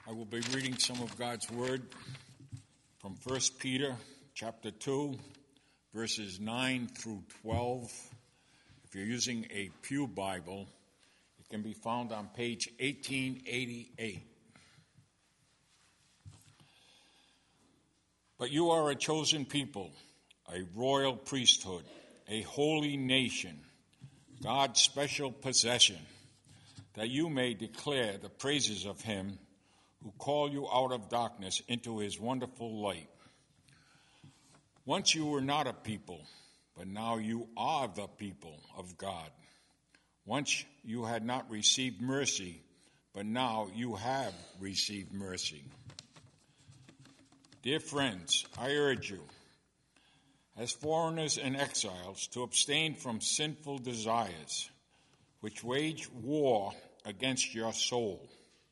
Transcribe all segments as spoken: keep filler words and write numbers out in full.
I will be reading some of God's Word from First Peter chapter two, verses nine through twelve. If you're using a Pew Bible, it can be found on page eighteen eighty-eight. But you are a chosen people, a royal priesthood, a holy nation, God's special possession, that you may declare the praises of him who called you out of darkness into his wonderful light. Once you were not a people, but now you are the people of God. Once you had not received mercy, but now you have received mercy. Dear friends, I urge you, as foreigners and exiles, to abstain from sinful desires, which wage war against your soul.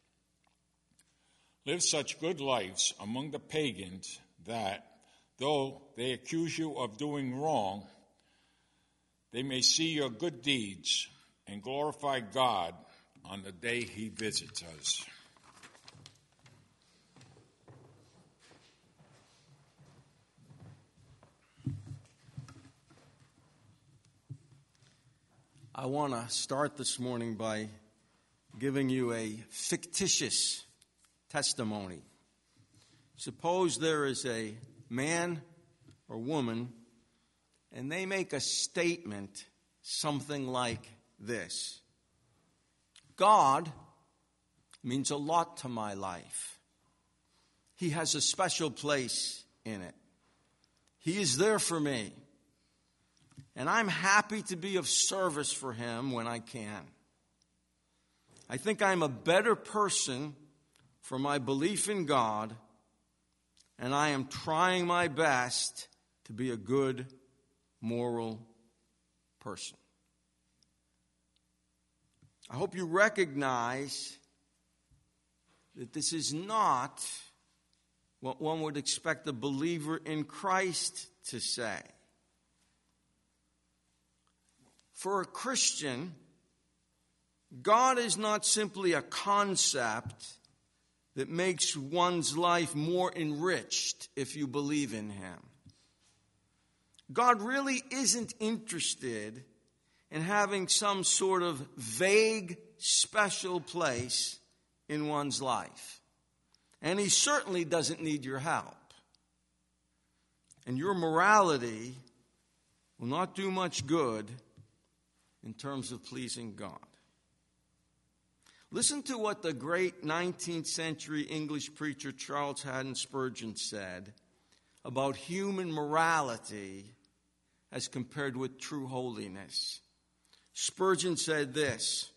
Live such good lives among the pagans that, though they accuse you of doing wrong, they may see your good deeds and glorify God on the day he visits us. I want to start this morning by giving you a fictitious testimony. Suppose there is a man or woman, and they make a statement something like this: God means a lot to my life. He has a special place in it. He is there for me. And I'm happy to be of service for him when I can. I think I'm a better person for my belief in God, and I am trying my best to be a good, moral person. I hope you recognize that this is not what one would expect a believer in Christ to say. For a Christian, God is not simply a concept that makes one's life more enriched if you believe in him. God really isn't interested in having some sort of vague, special place in one's life. And he certainly doesn't need your help. And your morality will not do much good in terms of pleasing God. Listen to what the great nineteenth century English preacher Charles Haddon Spurgeon said about human morality as compared with true holiness. Spurgeon said this: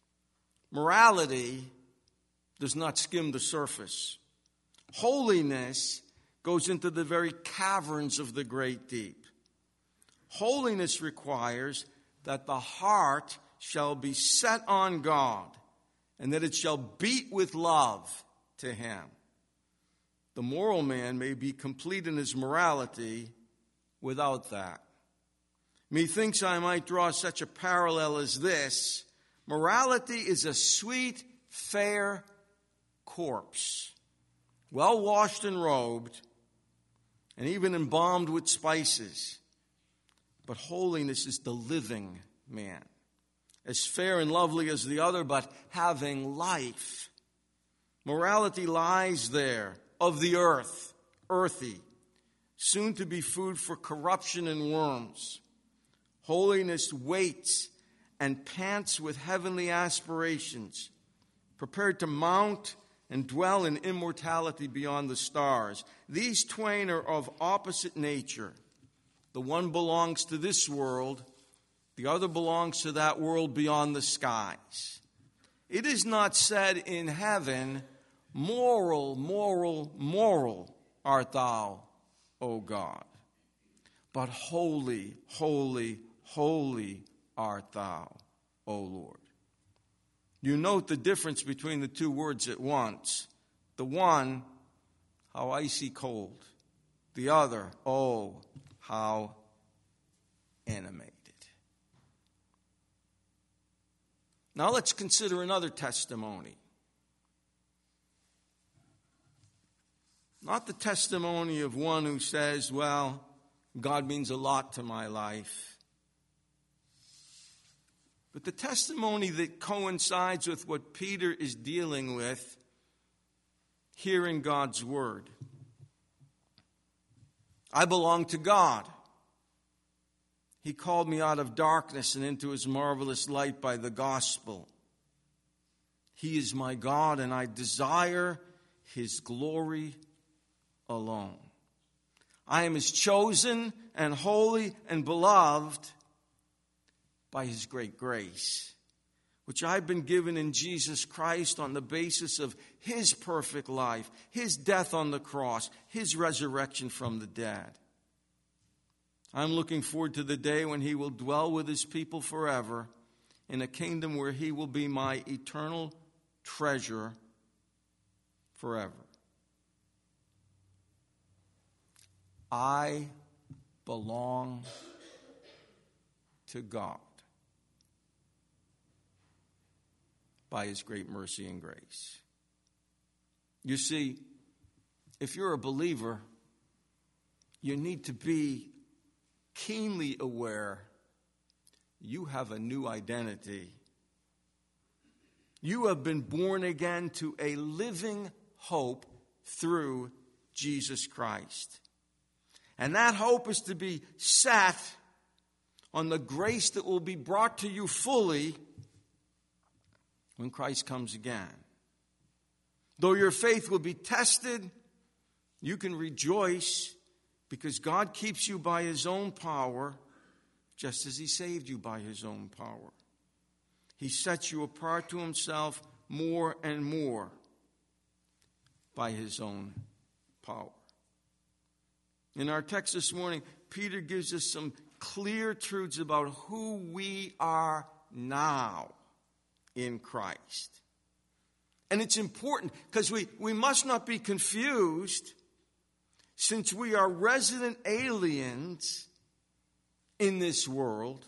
morality does not skim the surface. Holiness goes into the very caverns of the great deep. Holiness requires that the heart shall be set on God, and that it shall beat with love to him. The moral man may be complete in his morality without that. Methinks I might draw such a parallel as this: morality is a sweet, fair corpse, well washed and robed, and even embalmed with spices. But holiness is the living man, as fair and lovely as the other, but having life. Morality lies there, of the earth, earthy, soon to be food for corruption and worms. Holiness waits and pants with heavenly aspirations, prepared to mount and dwell in immortality beyond the stars. These twain are of opposite nature. The one belongs to this world, the other belongs to that world beyond the skies. It is not said in heaven, moral, moral, moral art thou, O God. But holy, holy, holy art thou, O Lord. You note the difference between the two words at once. The one, how icy cold. The other, oh, how animated. Now let's consider another testimony. Not the testimony of one who says, well, God means a lot to my life. But the testimony that coincides with what Peter is dealing with here in God's Word. I belong to God. He called me out of darkness and into His marvelous light by the gospel. He is my God, and I desire His glory alone. I am His chosen and holy and beloved by His great grace, which I've been given in Jesus Christ on the basis of His perfect life, His death on the cross, His resurrection from the dead. I'm looking forward to the day when He will dwell with His people forever in a kingdom where He will be my eternal treasure forever. I belong to God by His great mercy and grace. You see, if you're a believer, you need to be keenly aware you have a new identity. You have been born again to a living hope through Jesus Christ. And that hope is to be set on the grace that will be brought to you fully when Christ comes again. Though your faith will be tested, you can rejoice because God keeps you by His own power, just as He saved you by His own power. He sets you apart to Himself more and more by His own power. In our text this morning, Peter gives us some clear truths about who we are now in Christ. And it's important because we, we must not be confused, since we are resident aliens in this world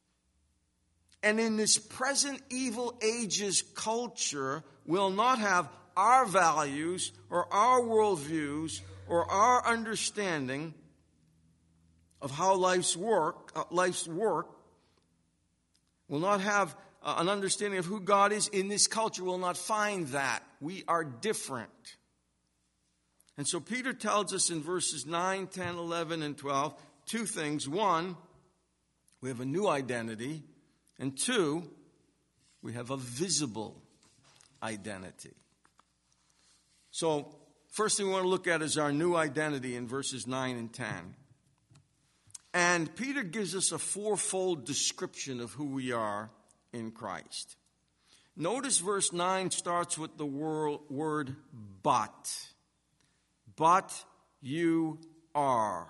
and in this present evil ages culture will not have our values or our worldviews or our understanding of how life's work, uh, life's work will not have uh, an understanding of who God is in this culture, will not find that. We are different. And so Peter tells us in verses nine, ten, eleven, and twelve two things. One, we have a new identity. And two, we have a visible identity. So, first thing we want to look at is our new identity in verses nine and ten. And Peter gives us a fourfold description of who we are in Christ. Notice verse nine starts with the word but. But you are.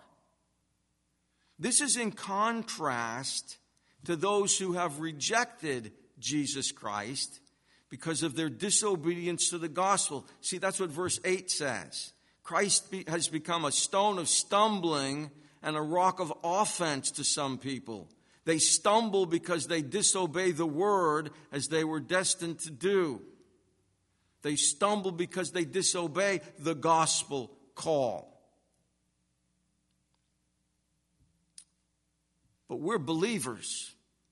This is in contrast to those who have rejected Jesus Christ because of their disobedience to the gospel. See, that's what verse eight says. Christ be, has become a stone of stumbling and a rock of offense to some people. They stumble because they disobey the word as they were destined to do. They stumble because they disobey the gospel call. But we're believers,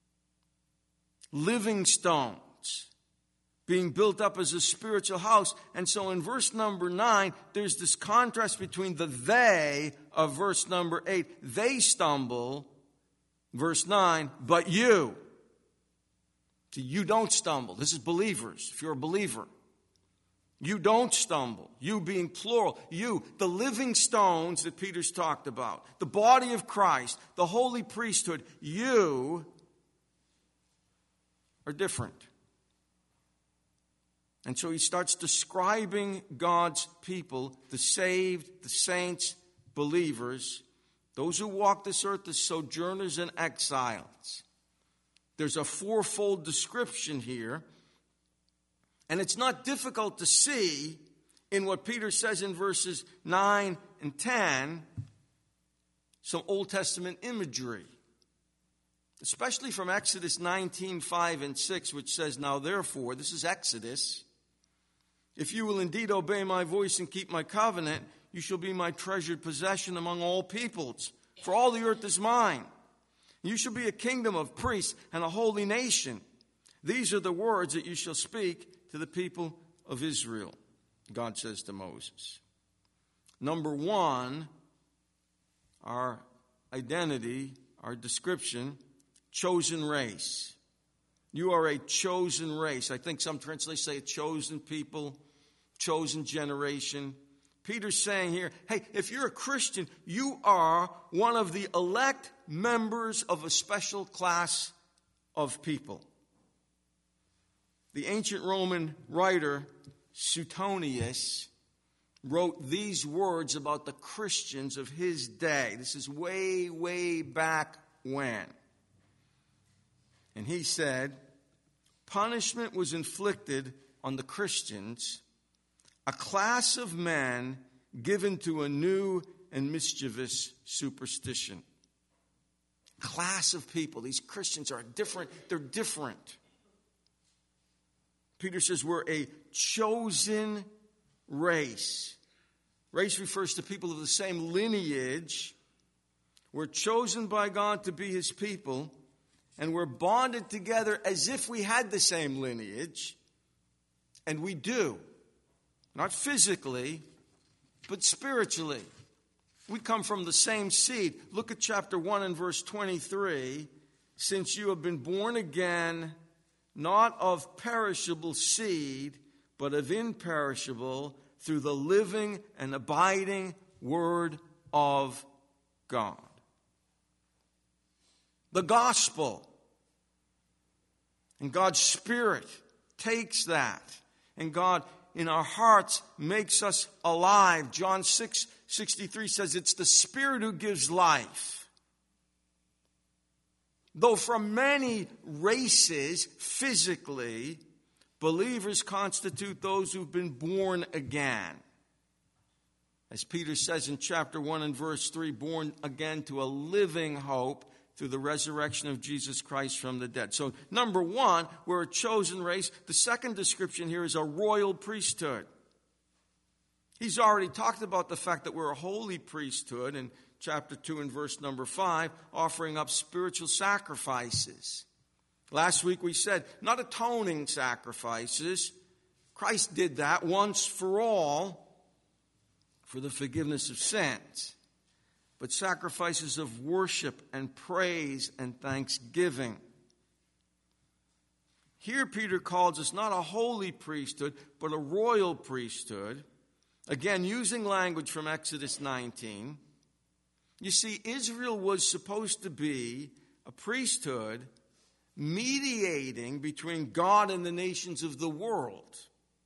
living stones, being built up as a spiritual house. And so in verse number nine, there's this contrast between the they of verse number eight. They stumble, verse nine, but you. See, you don't stumble. This is believers, if you're a believer. You don't stumble. You being plural. You, the living stones that Peter's talked about. The body of Christ, the holy priesthood. You are different. And so he starts describing God's people, the saved, the saints, believers, those who walk this earth as sojourners and exiles. There's a fourfold description here. And it's not difficult to see in what Peter says in verses nine and ten, some Old Testament imagery. Especially from Exodus nineteen, five and six, which says, now therefore, this is Exodus, if you will indeed obey my voice and keep my covenant, You shall be my treasured possession among all peoples, for all the earth is mine. You shall be a kingdom of priests and a holy nation. These are the words that you shall speak to the people of Israel, God says to Moses. Number one, our identity, our description, chosen race. You are a chosen race. I think some translations say a chosen people, chosen generation. Peter's saying here, hey, if you're a Christian, you are one of the elect members of a special class of people. The ancient Roman writer Suetonius wrote these words about the Christians of his day. This is way, way back when. And he said, punishment was inflicted on the Christians, a class of men given to a new and mischievous superstition. Class of people. These Christians are different. They're different. Peter says we're a chosen race. Race refers to people of the same lineage. We're chosen by God to be his people, and we're bonded together as if we had the same lineage, and we do. Not physically, but spiritually. We come from the same seed. Look at chapter one and verse twenty-three. Since you have been born again, not of perishable seed, but of imperishable, through the living and abiding word of God. The gospel. And God's Spirit takes that. And God, in our hearts, makes us alive. John six sixty-three says it's the Spirit who gives life. Though from many races, physically, believers constitute those who've been born again. As Peter says in chapter one and verse three, born again to a living hope through the resurrection of Jesus Christ from the dead. So, number one, we're a chosen race. The second description here is a royal priesthood. He's already talked about the fact that we're a holy priesthood in chapter two and verse number five, offering up spiritual sacrifices. Last week we said, not atoning sacrifices. Christ did that once for all for the forgiveness of sins. But sacrifices of worship and praise and thanksgiving. Here Peter calls us not a holy priesthood, but a royal priesthood. Again, using language from Exodus nineteen. You see, Israel was supposed to be a priesthood mediating between God and the nations of the world.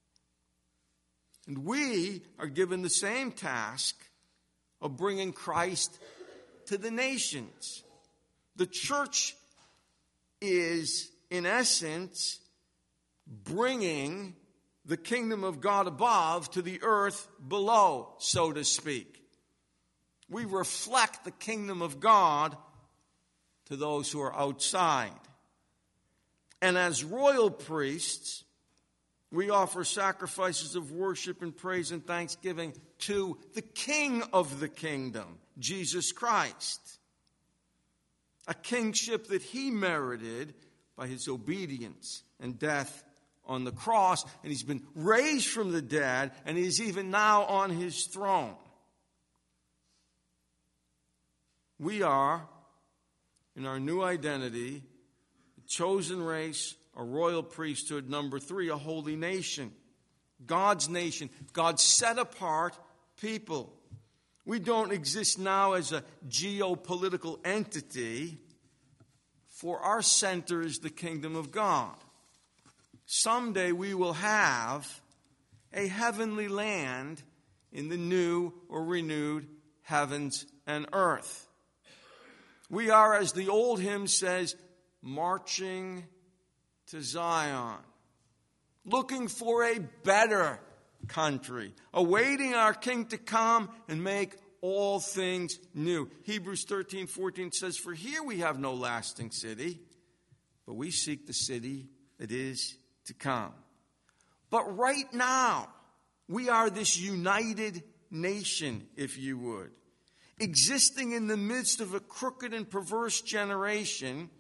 And we are given the same task of bringing Christ to the nations. The church is, in essence, bringing the kingdom of God above to the earth below, so to speak. We reflect the kingdom of God to those who are outside. And as royal priests, we offer sacrifices of worship and praise and thanksgiving to the King of the kingdom, Jesus Christ. A kingship that he merited by his obedience and death on the cross. And he's been raised from the dead, and he's even now on his throne. We are, in our new identity, a chosen race, a royal priesthood. Number three, a holy nation. God's nation. God's set-apart people. We don't exist now as a geopolitical entity, for our center is the kingdom of God. Someday we will have a heavenly land in the new or renewed heavens and earth. We are, as the old hymn says, marching to Zion, looking for a better country, awaiting our King to come and make all things new. Hebrews thirteen fourteen says, for here we have no lasting city, but we seek the city that is to come. But right now, we are this united nation, if you would, existing in the midst of a crooked and perverse generation,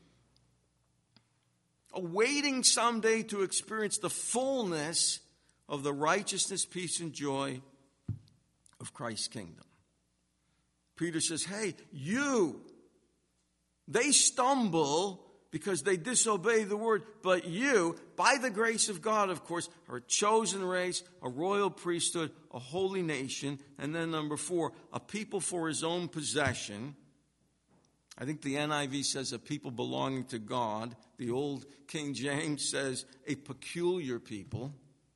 awaiting someday to experience the fullness of the righteousness, peace, and joy of Christ's kingdom. Peter says, hey, you, they stumble because they disobey the word, but you, by the grace of God, of course, are a chosen race, a royal priesthood, a holy nation, and then number four, a people for his own possession. I think the N I V says a people belonging to God. The old King James says a peculiar people.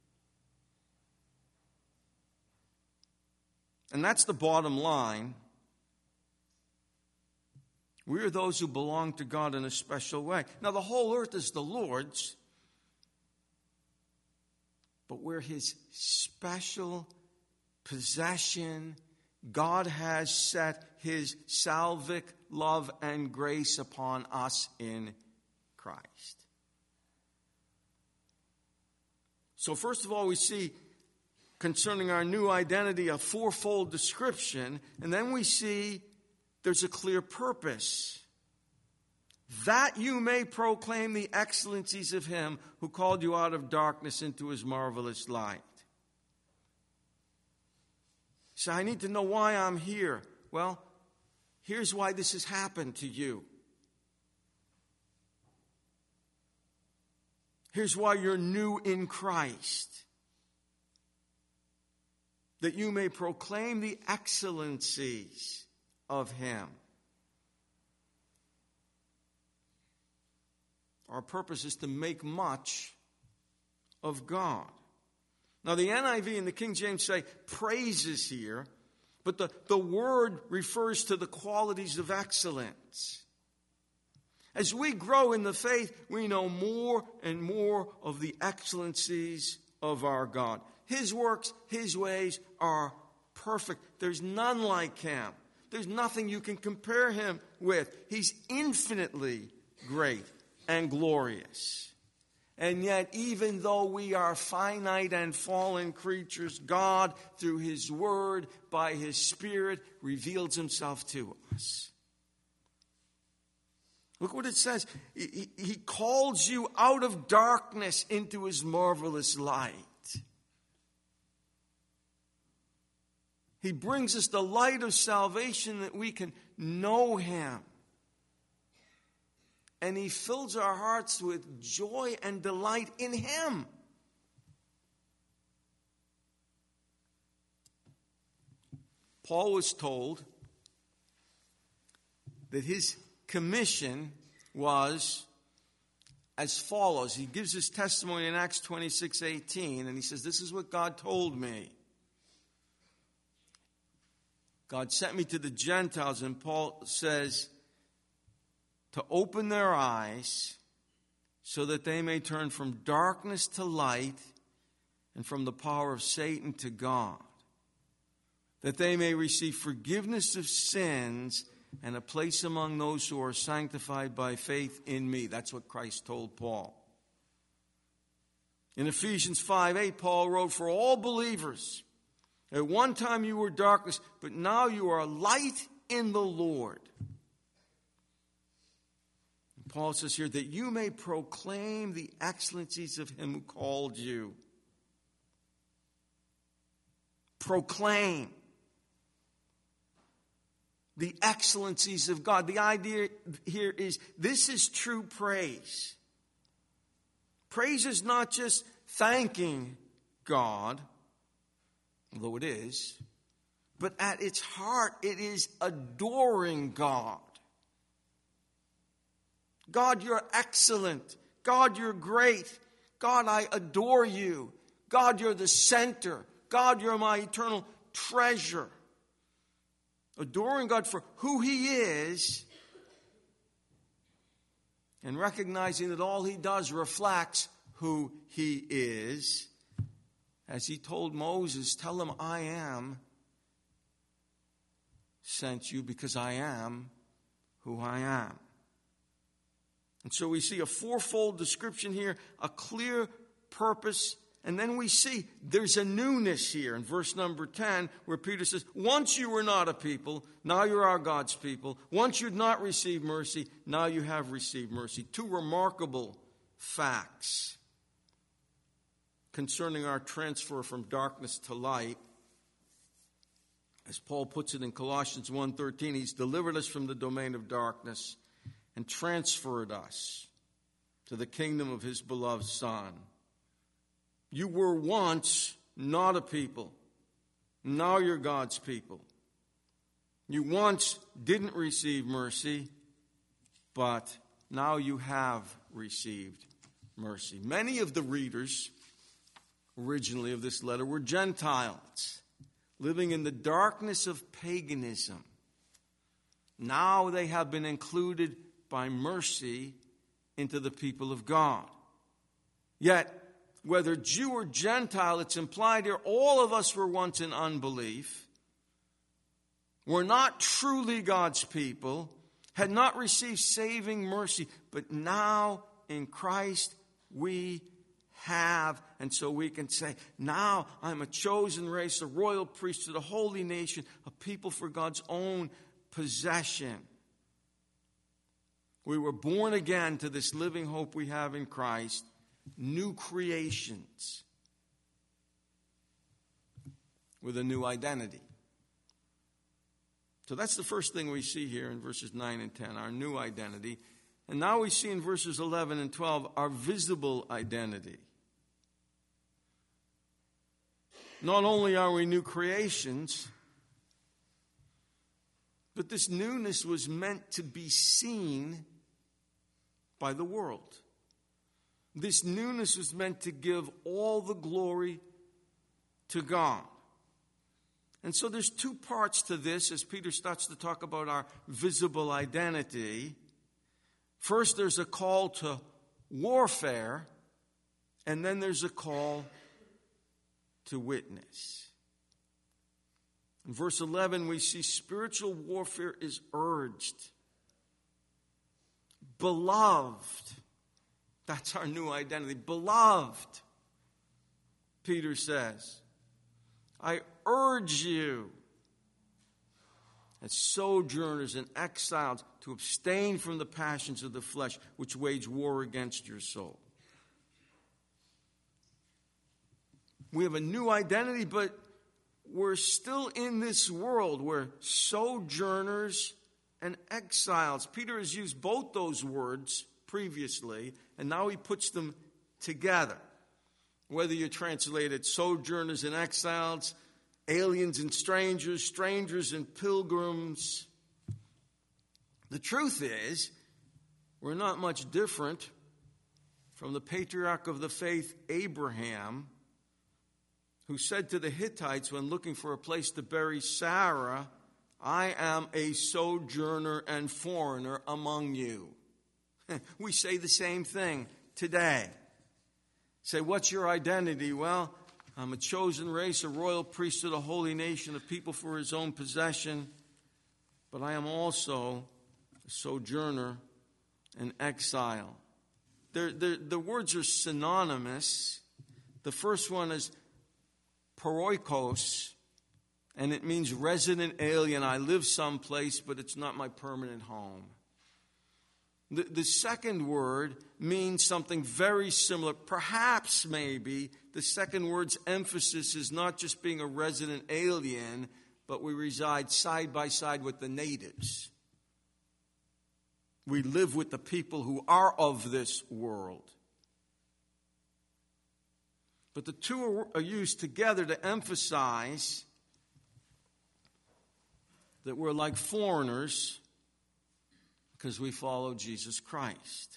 And that's the bottom line. We are those who belong to God in a special way. Now, the whole earth is the Lord's, but we're his special possession. God has set his salvic love and grace upon us in Christ. So first of all, we see concerning our new identity a fourfold description, and then we see there's a clear purpose. That you may proclaim the excellencies of him who called you out of darkness into his marvelous light. So I need to know why I'm here. Well, here's why this has happened to you. Here's why you're new in Christ. That you may proclaim the excellencies of him. Our purpose is to make much of God. Now, the N I V and the King James say praises here, but the, the word refers to the qualities of excellence. As we grow in the faith, we know more and more of the excellencies of our God. His works, his ways are perfect. There's none like him. There's nothing you can compare him with. He's infinitely great and glorious. And yet, even though we are finite and fallen creatures, God, through his word, by his Spirit, reveals himself to us. Look what it says. He, he calls you out of darkness into his marvelous light. He brings us the light of salvation that we can know him. And he fills our hearts with joy and delight in him. Paul was told that his commission was as follows. He gives his testimony in Acts twenty-six eighteen, and he says, this is what God told me. God sent me to the Gentiles, and Paul says, to open their eyes so that they may turn from darkness to light and from the power of Satan to God, that they may receive forgiveness of sins and a place among those who are sanctified by faith in me. That's what Christ told Paul. In Ephesians five eight, Paul wrote, for all believers, at one time you were darkness, but now you are light in the Lord. Paul says here that you may proclaim the excellencies of him who called you. Proclaim the excellencies of God. The idea here is this is true praise. Praise is not just thanking God, although it is, but at its heart it is adoring God. God, you're excellent. God, you're great. God, I adore you. God, you're the center. God, you're my eternal treasure. Adoring God for who he is and recognizing that all he does reflects who he is. As he told Moses, tell him I am sent you because I am who I am. And so we see a fourfold description here, a clear purpose And then we see there's a newness here in verse number ten where Peter says, once you were not a people, now you are God's people. Once you'd not received mercy, now you have received mercy. Two remarkable facts concerning our transfer from darkness to light. As Paul puts it in Colossians one thirteen, he's delivered us from the domain of darkness and transferred us to the kingdom of his beloved Son. You were once not a people. Now you're God's people. You once didn't receive mercy, but now you have received mercy. Many of the readers originally of this letter were Gentiles, living in the darkness of paganism. Now they have been included by mercy into the people of God. Yet, whether Jew or Gentile, it's implied here, all of us were once in unbelief, were not truly God's people, had not received saving mercy, but now in Christ we have, and so we can say, now I'm a chosen race, a royal priesthood, a holy nation, a people for God's own possession. We were born again to this living hope we have in Christ, new creations with a new identity. So that's the first thing we see here in verses nine and ten, our new identity. And now we see in verses eleven and twelve our visible identity. Not only are we new creations, but this newness was meant to be seen by the world. This newness was meant to give all the glory to God. And so there's two parts to this as Peter starts to talk about our visible identity. First, there's a call to warfare, and then there's a call to witness. In verse eleven, we see spiritual warfare is urged. Beloved. That's our new identity. Beloved, Peter says, I urge you as sojourners and exiles to abstain from the passions of the flesh which wage war against your soul. We have a new identity, but we're still in this world. We're sojourners and exiles. Peter has used both those words previously, and now he puts them together. Whether you translate it sojourners and exiles, aliens and strangers, strangers and pilgrims. The truth is, we're not much different from the patriarch of the faith, Abraham, who said to the Hittites when looking for a place to bury Sarah, I am a sojourner and foreigner among you. We say the same thing today. Say, what's your identity? Well, I'm a chosen race, a royal priesthood, a holy nation, a people for his own possession. But I am also a sojourner and exile. They're, they're, the words are synonymous. The first one is paroikos, and it means resident alien. I live someplace, but it's not my permanent home. The, the second word means something very similar. Perhaps, maybe, the second word's emphasis is not just being a resident alien, but we reside side by side with the natives. We live with the people who are of this world. But the two are used together to emphasize that we're like foreigners because we follow Jesus Christ.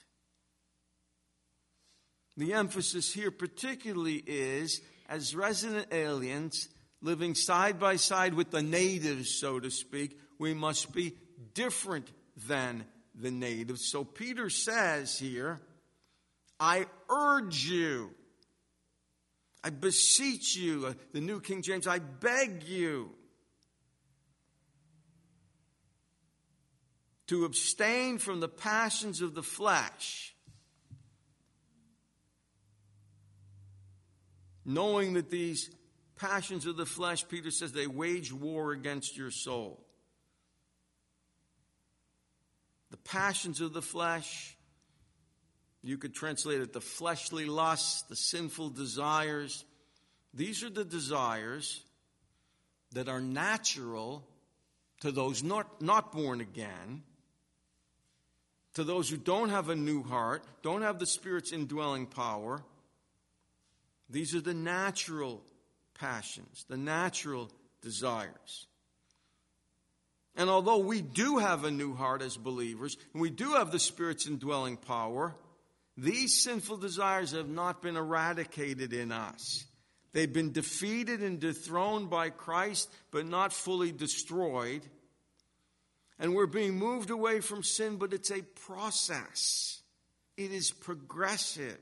The emphasis here particularly is, as resident aliens living side by side with the natives, so to speak, we must be different than the natives. So Peter says here, I urge you, I beseech you, the New King James, I beg you to abstain from the passions of the flesh knowing that these passions of the flesh, Peter says, they wage war against your soul. The passions of the flesh, you could translate it the fleshly lusts, the sinful desires. These are the desires that are natural to those not, not born again, to those who don't have a new heart, don't have the Spirit's indwelling power. These are the natural passions, the natural desires. And although we do have a new heart as believers, and we do have the Spirit's indwelling power, these sinful desires have not been eradicated in us. They've been defeated and dethroned by Christ, but not fully destroyed. And we're being moved away from sin, but it's a process. It is progressive.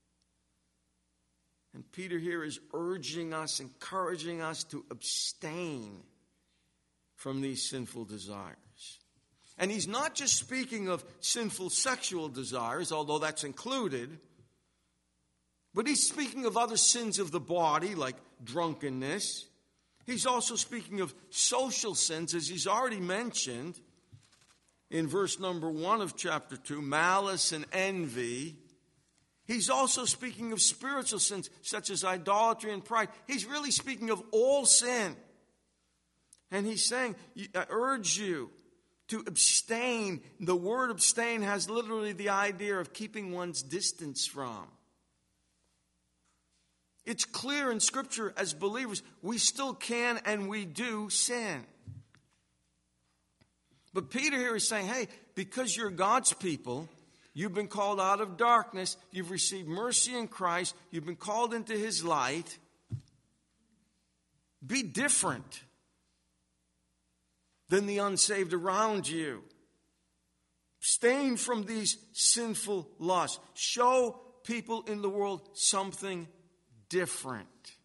And Peter here is urging us, encouraging us to abstain from these sinful desires. And he's not just speaking of sinful sexual desires, although that's included, but he's speaking of other sins of the body, like drunkenness. He's also speaking of social sins, as he's already mentioned in verse number one of chapter two, malice and envy. He's also speaking of spiritual sins, such as idolatry and pride. He's really speaking of all sin. And he's saying, I urge you to abstain. The word abstain has literally the idea of keeping one's distance from. It's clear in Scripture as believers, we still can and we do sin. But Peter here is saying, hey, because you're God's people, you've been called out of darkness, you've received mercy in Christ, you've been called into His light, be different than the unsaved around you. Abstain from these sinful lusts. Show people in the world something different.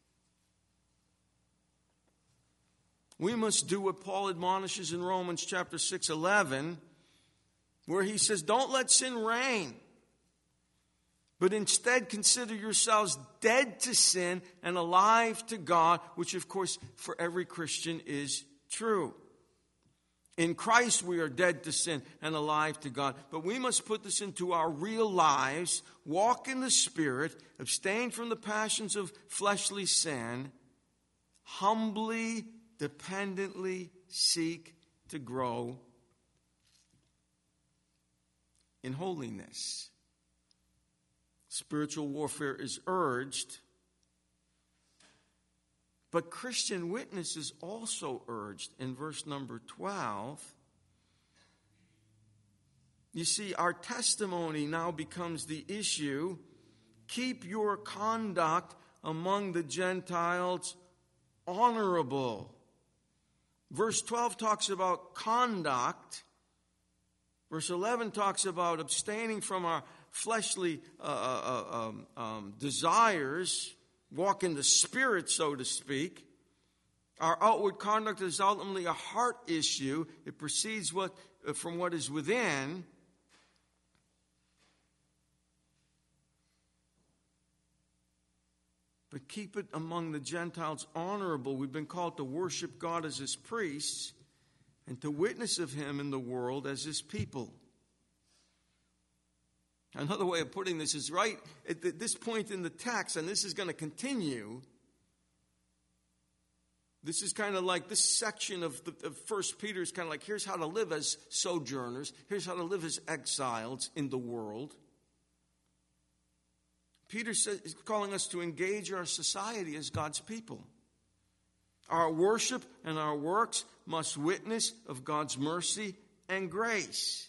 We must do what Paul admonishes in Romans chapter six, eleven, where he says, don't let sin reign, but instead consider yourselves dead to sin and alive to God, which of course for every Christian is true. In Christ we are dead to sin and alive to God. But we must put this into our real lives, walk in the Spirit, abstain from the passions of fleshly sin, humbly, dependently seek to grow in holiness. Spiritual warfare is urged, but Christian witness is also urged in verse number twelve. You see, our testimony now becomes the issue. Keep your conduct among the Gentiles honorable. Verse twelve talks about conduct. Verse eleven talks about abstaining from our fleshly uh, uh, um, um, desires. Walk in the Spirit, so to speak. Our outward conduct is ultimately a heart issue. It proceeds what, uh, from what is within. But keep it among the Gentiles honorable. We've been called to worship God as His priests and to witness of Him in the world as His people. Another way of putting this is right at this point in the text, and this is going to continue. This is kind of like this section of, the, of First Peter is kind of like, here's how to live as sojourners. Here's how to live as exiles in the world. Peter says, is calling us to engage our society as God's people. Our worship and our works must witness of God's mercy and grace.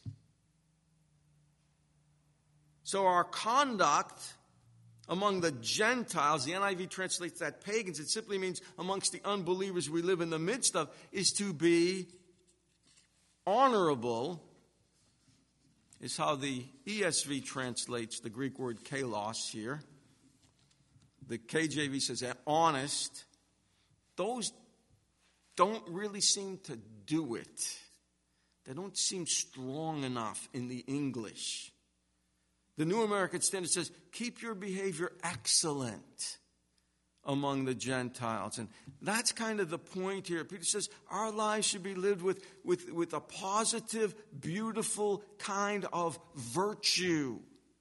So our conduct among the Gentiles, the N I V translates that pagans, it simply means amongst the unbelievers we live in the midst of, is to be honorable, is how the E S V translates the Greek word kalos here. The K J V says honest. Those don't really seem to do it. They don't seem strong enough in the English. The New American Standard says, keep your behavior excellent among the Gentiles. And that's kind of the point here. Peter says our lives should be lived with, with, with a positive, beautiful kind of virtue.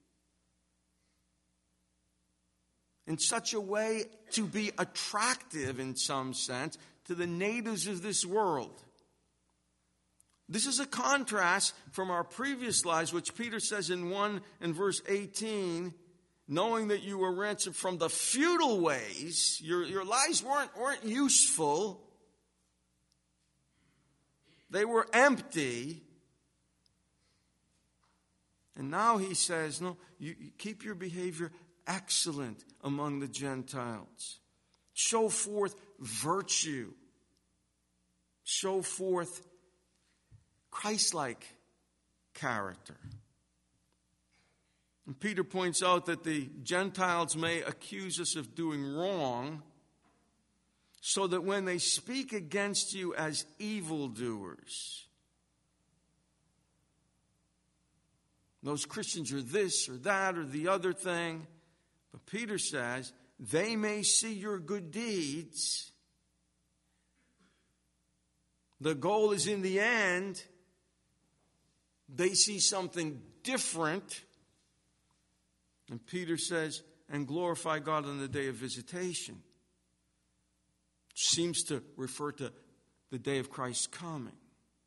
In such a way to be attractive, in some sense, to the natives of this world. This is a contrast from our previous lives, which Peter says in one and verse eighteen, knowing that you were ransomed from the futile ways. Your, your lives weren't, weren't useful. They were empty. And now he says, no, you, you keep your behavior excellent among the Gentiles. Show forth virtue. Show forth Christ-like character. And Peter points out that the Gentiles may accuse us of doing wrong, so that when they speak against you as evildoers, those Christians are this or that or the other thing, but Peter says, they may see your good deeds. The goal is, in the end, they see something different. And Peter says, and glorify God on the day of visitation. Seems to refer to the day of Christ's coming.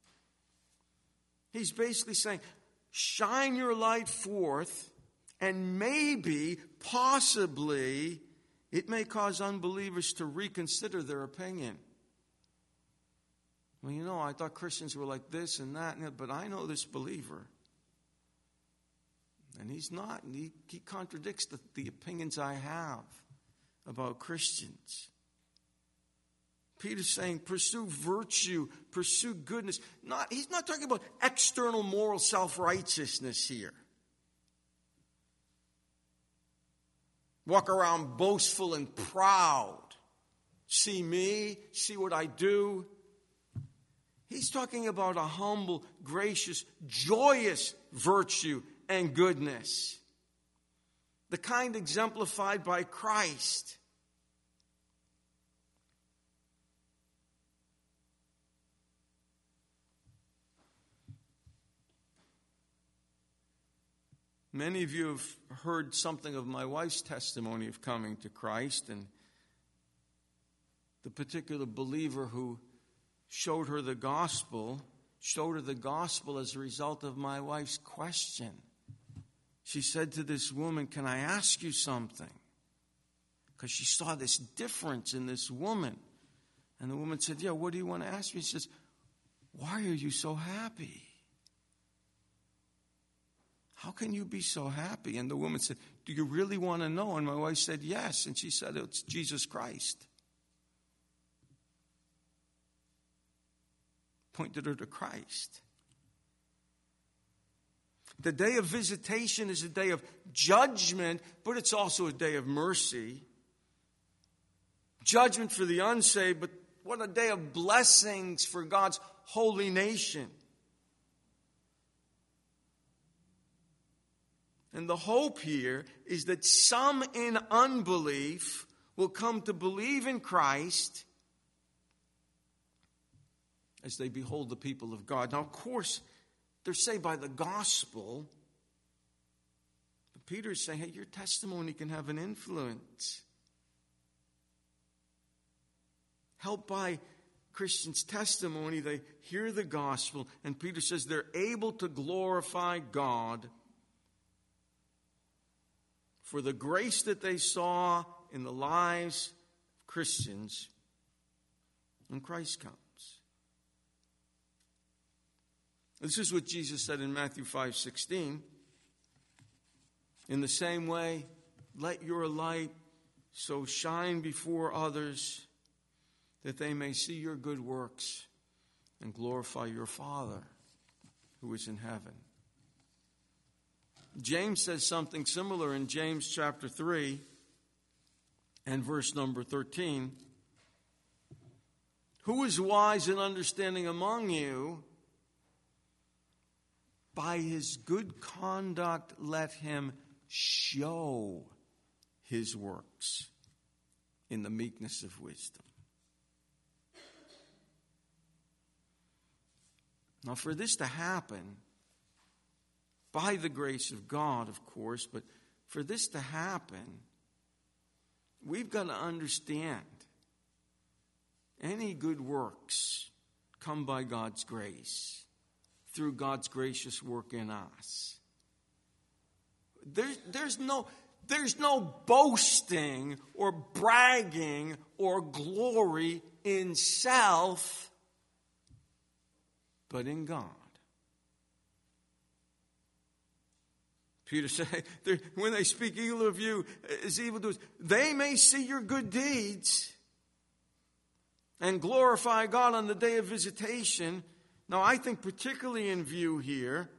He's basically saying, shine your light forth, and maybe, possibly, it may cause unbelievers to reconsider their opinion. Well, you know, I thought Christians were like this and that, but I know this believer. And he's not. And he, he contradicts the, the opinions I have about Christians. Peter's saying, pursue virtue, pursue goodness. Not, he's not talking about external moral self-righteousness here. Walk around boastful and proud. See me, see what I do. He's talking about a humble, gracious, joyous virtue and goodness. The kind exemplified by Christ. Many of you have heard something of my wife's testimony of coming to Christ, and the particular believer who showed her the gospel, showed her the gospel as a result of my wife's question. She said to this woman, can I ask you something? Because she saw this difference in this woman. And the woman said, yeah, what do you want to ask me? She says, why are you so happy? How can you be so happy? And the woman said, do you really want to know? And my wife said, yes. And she said, it's Jesus Christ. Pointed her to Christ. The day of visitation is a day of judgment, but it's also a day of mercy. Judgment for the unsaved, but what a day of blessings for God's holy nation. And the hope here is that some in unbelief will come to believe in Christ as they behold the people of God. Now, of course, they're saved by the gospel. But Peter is saying, hey, your testimony can have an influence. Helped by Christians' testimony, they hear the gospel. And Peter says they're able to glorify God for the grace that they saw in the lives of Christians when Christ comes. This is what Jesus said in Matthew five sixteen. In the same way, let your light so shine before others that they may see your good works and glorify your Father who is in heaven. James says something similar in James chapter three and verse number thirteen. Who is wise and understanding among you? By his good conduct, let him show his works in the meekness of wisdom. Now, for this to happen, by the grace of God, of course, but for this to happen, we've got to understand any good works come by God's grace, through God's gracious work in us. There, there's no, there's no boasting or bragging or glory in self, but in God. Peter said, when they speak evil of you as evildoers, they may see your good deeds and glorify God on the day of visitation. Now, I think particularly in view here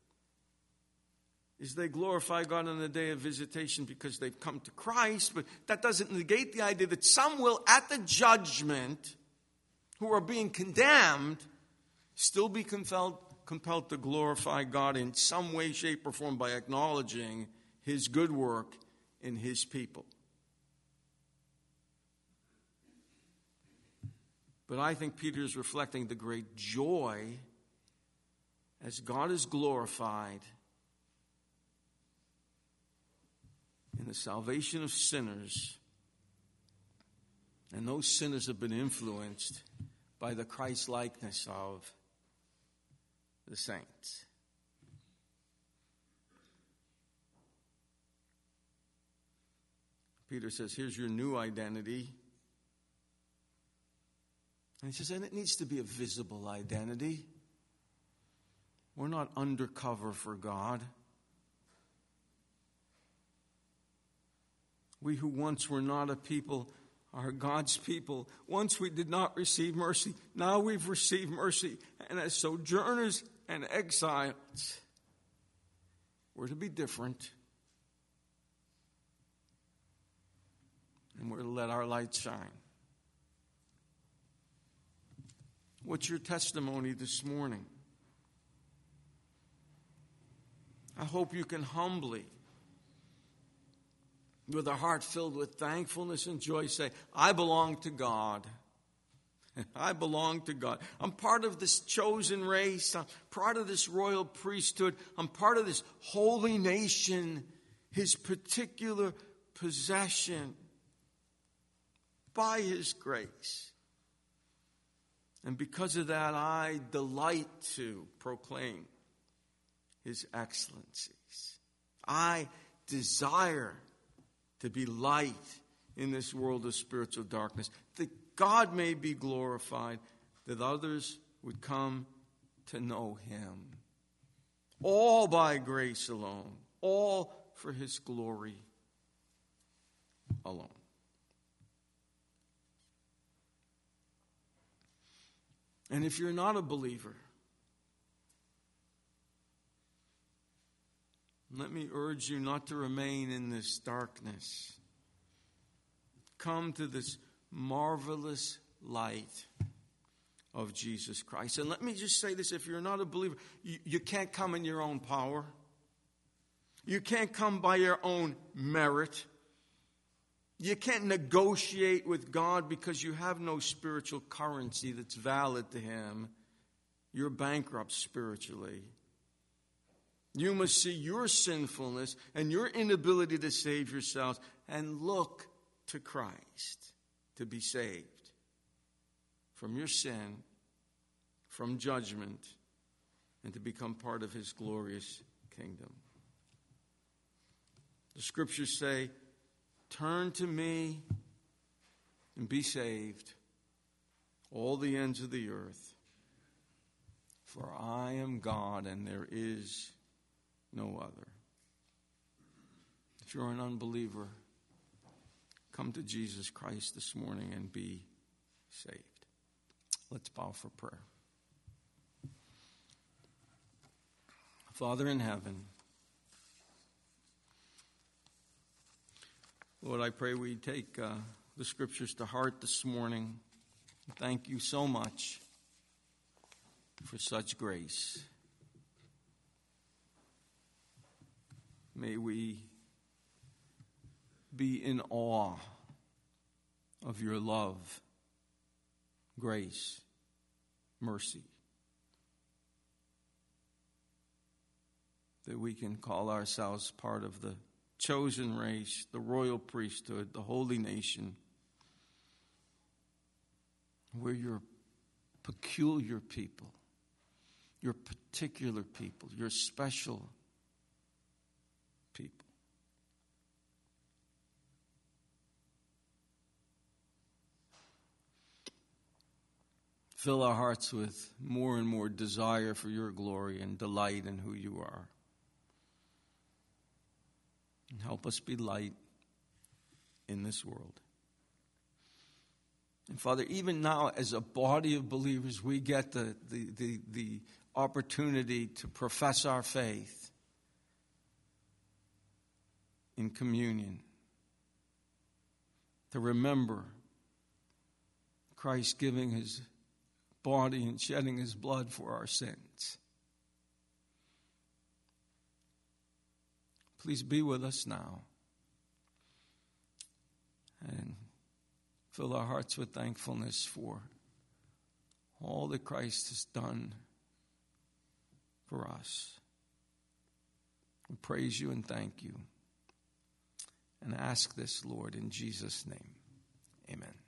is they glorify God on the day of visitation because they've come to Christ, but that doesn't negate the idea that some will, at the judgment, who are being condemned, still be compelled, compelled to glorify God in some way, shape, or form by acknowledging His good work in His people. But I think Peter is reflecting the great joy as God is glorified in the salvation of sinners. And those sinners have been influenced by the Christ-likeness of the saints. Peter says, here's your new identity. And he says, and it needs to be a visible identity. We're not undercover for God. We who once were not a people are God's people. Once we did not receive mercy. Now we've received mercy. And as sojourners and exiles, we're to be different. And we're to let our light shine. What's your testimony this morning? I hope you can humbly, with a heart filled with thankfulness and joy, say, I belong to God. I belong to God. I'm part of this chosen race. I'm part of this royal priesthood. I'm part of this holy nation, His particular possession by His grace. And because of that, I delight to proclaim His excellencies. I desire to be light in this world of spiritual darkness, that God may be glorified, that others would come to know Him. All by grace alone, all for His glory alone. And if you're not a believer, let me urge you not to remain in this darkness. Come to this marvelous light of Jesus Christ. And let me just say this, if you're not a believer, you, you can't come in your own power. You can't come by your own merit. You can't negotiate with God because you have no spiritual currency that's valid to Him. You're bankrupt spiritually. You must see your sinfulness and your inability to save yourselves and look to Christ to be saved from your sin, from judgment, and to become part of His glorious kingdom. The Scriptures say, turn to me and be saved, all the ends of the earth. For I am God and there is no other. If you're an unbeliever, come to Jesus Christ this morning and be saved. Let's bow for prayer. Father in heaven, Lord, I pray we take uh, the Scriptures to heart this morning. Thank you so much for such grace. May we be in awe of your love, grace, mercy, that we can call ourselves part of the chosen race, the royal priesthood, the holy nation. We're your peculiar people, your particular people, your special people. Fill our hearts with more and more desire for your glory and delight in who you are. And help us be light in this world. And Father, even now as a body of believers, we get the, the, the, the opportunity to profess our faith in communion, to remember Christ giving his body and shedding his blood for our sins. Please be with us now and fill our hearts with thankfulness for all that Christ has done for us. We praise you and thank you and ask this, Lord, in Jesus' name. Amen.